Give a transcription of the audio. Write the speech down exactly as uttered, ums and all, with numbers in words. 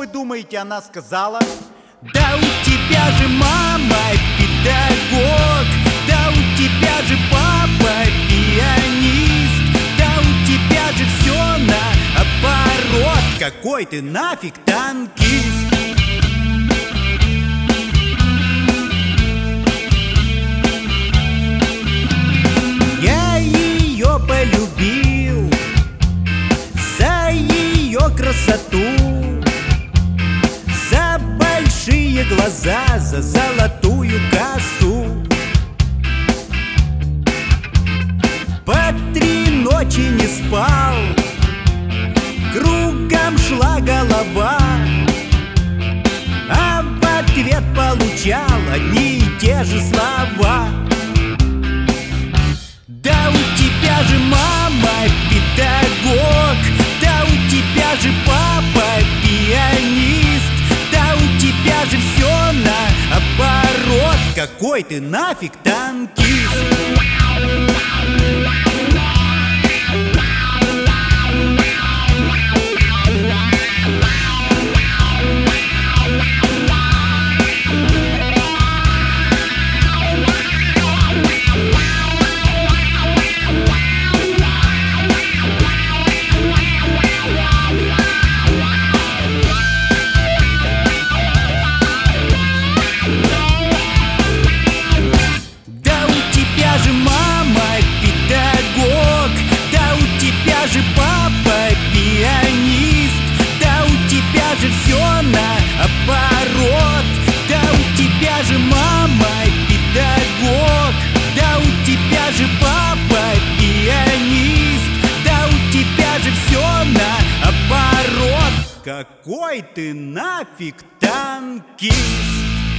вы думаете, она сказала? Да у тебя же мама педагог, да у тебя же папа пианист, да у тебя же все наоборот. Какой ты нафиг танкист? Я ее полюбил за ее красоту, за большие глаза, за золотую косу. По три ночи не спал, кругом шла голова, а в ответ получал одни и те же слова. Да у тебя же мама педагог, да у тебя же папа пианист, да у тебя же все наоборот. Какой ты нафиг танкист? Папа пианист, да у тебя же все наоборот. Да у тебя же мама педагог, да у тебя же папа пианист, да у тебя же все наоборот. Какой ты нафиг танкист?